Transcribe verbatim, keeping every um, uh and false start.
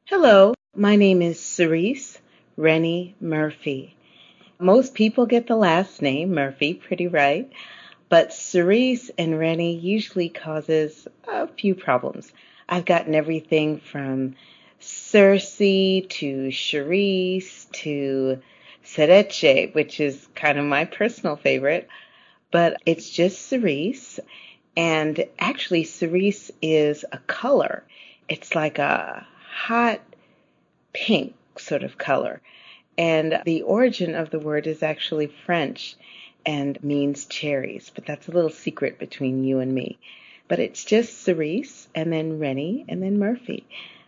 Hello, my name is Cerise Rennie Murphy. Most people get the last name Murphy, pretty right, but Cerise and Rennie usually causes a few problems. I've gotten everything from Cersei to Charisse to Cereche, which is kind of my personal favorite, but it's just Cerise. And actually, cerise is a color. It's like a hot pink sort of color. And the origin of the word is actually French and means cherries, but that's a little secret between you and me. But it's just cerise and then Rennie and then Murphy.